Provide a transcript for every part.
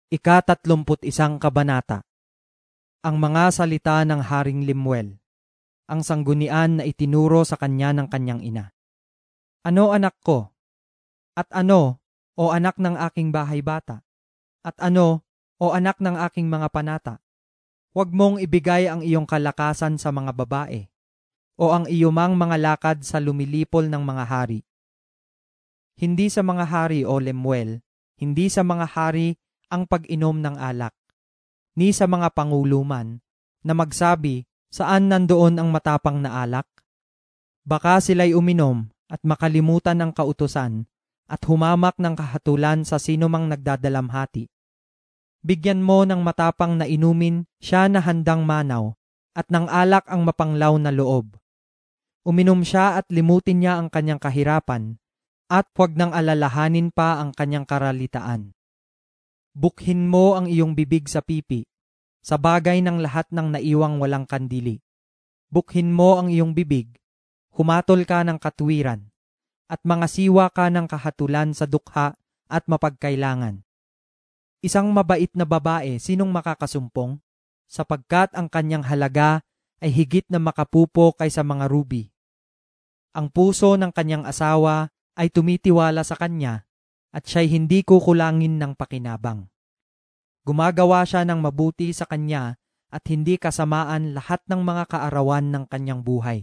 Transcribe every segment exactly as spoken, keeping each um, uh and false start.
Ika-tatlumput isang kabanata. Ang mga salita ng Haring Lemuel, ang sanggunian na itinuro sa kanya ng kanyang ina. Ano, anak ko? At ano, o anak ng aking bahay bata? At ano, o anak ng aking mga panata? Huwag mong ibigay ang iyong kalakasan sa mga babae, o ang iyumang mga lakad sa lumilipol ng mga hari. Hindi sa mga hari, o Lemuel, hindi sa mga hari ang pag-inom ng alak, ni sa mga pangulo man, na magsabi, saan nandoon ang matapang na alak? Baka sila'y uminom at makalimutan ang kautusan at humamak ng kahatulan sa sinumang nagdadalamhati. Bigyan mo ng matapang na inumin siya na handang manaw at ng alak ang mapanglaw na loob. Uminom siya at limutin niya ang kanyang kahirapan at huwag nang alalahanin pa ang kanyang karalitaan. Bukhin mo ang iyong bibig sa pipi, sa bagay ng lahat ng naiwang walang kandili. Bukhin mo ang iyong bibig, humatol ka ng katwiran, at mga siwa ka ng kahatulan sa dukha at mapagkailangan. Isang mabait na babae, sinong makakasumpong? Sapagkat ang kanyang halaga ay higit na makapupo kaysa mga ruby. Ang puso ng kanyang asawa ay tumitiwala sa kanya, at siya'y hindi kukulangin ng pakinabang. Gumagawa siya ng mabuti sa kanya at hindi kasamaan lahat ng mga kaarawan ng kanyang buhay.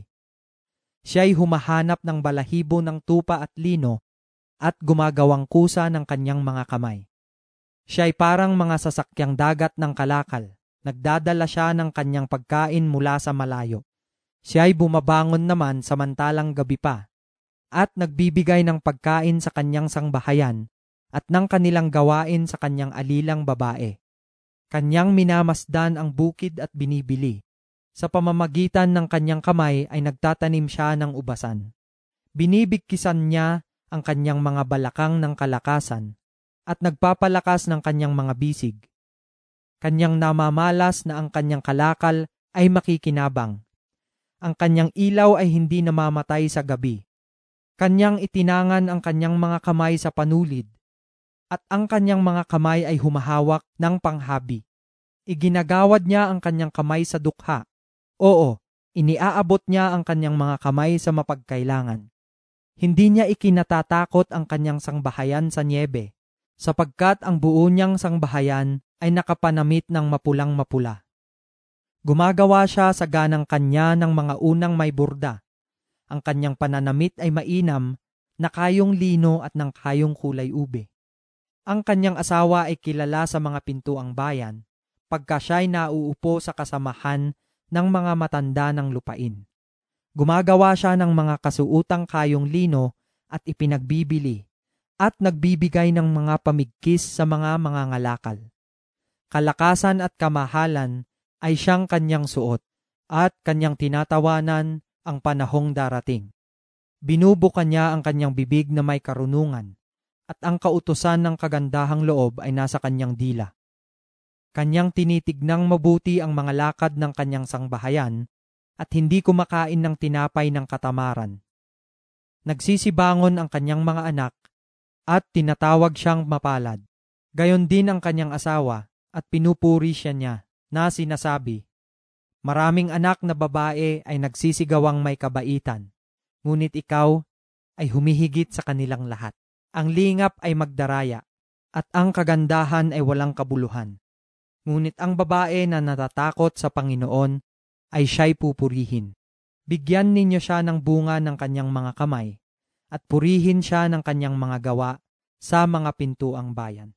Siya'y humahanap ng balahibo ng tupa at lino at gumagawang kusa ng kanyang mga kamay. Siya'y parang mga sasakyang dagat ng kalakal, nagdadala siya ng kanyang pagkain mula sa malayo. Siya'y bumabangon naman samantalang gabi pa, at nagbibigay ng pagkain sa kanyang sangbahayan at ng kanilang gawain sa kanyang alilang babae. Kanyang minamasdan ang bukid at binibili. Sa pamamagitan ng kanyang kamay ay nagtatanim siya ng ubasan. Binibigkisan niya ang kanyang mga balakang ng kalakasan at nagpapalakas ng kanyang mga bisig. Kanyang namamalas na ang kanyang kalakal ay makikinabang. Ang kanyang ilaw ay hindi namamatay sa gabi. Kanyang itinangan ang kanyang mga kamay sa panulid, at ang kanyang mga kamay ay humahawak ng panghabi. Iginagawad niya ang kanyang kamay sa dukha. Oo, iniaabot niya ang kanyang mga kamay sa mapagkailangan. Hindi niya ikinatatakot ang kanyang sangbahayan sa niebe, sapagkat ang buo niyang sangbahayan ay nakapanamit ng mapulang mapula. Gumagawa siya sa ganang kanya ng mga unang may burda. Ang kanyang pananamit ay mainam na kayong lino at ng kayong kulay ube. Ang kanyang asawa ay kilala sa mga pintuang bayan, pagka siya'y nauupo sa kasamahan ng mga matanda ng lupain. Gumagawa siya ng mga kasuutang kayong lino at ipinagbibili, at nagbibigay ng mga pamigkis sa mga mga ngalakal. Kalakasan at kamahalan ay siyang kanyang suot, at kanyang tinatawanan ang panahong darating. Binubuka niya ang kanyang bibig na may karunungan, at ang kautusan ng kagandahang loob ay nasa kanyang dila. Kanyang tinitignang mabuti ang mga lakad ng kanyang sangbahayan, at hindi kumakain ng tinapay ng katamaran. Nagsisibangon ang kanyang mga anak, at tinatawag siyang mapalad. Gayon din ang kanyang asawa, at pinupuri siya niya, na sinasabi, maraming anak na babae ay nagsisigawang may kabaitan, ngunit ikaw ay humihigit sa kanilang lahat. Ang lingap ay magdaraya, at ang kagandahan ay walang kabuluhan. Ngunit ang babae na natatakot sa Panginoon ay siya'y pupurihin. Bigyan ninyo siya ng bunga ng kanyang mga kamay, at purihin siya ng kanyang mga gawa sa mga pintuang bayan.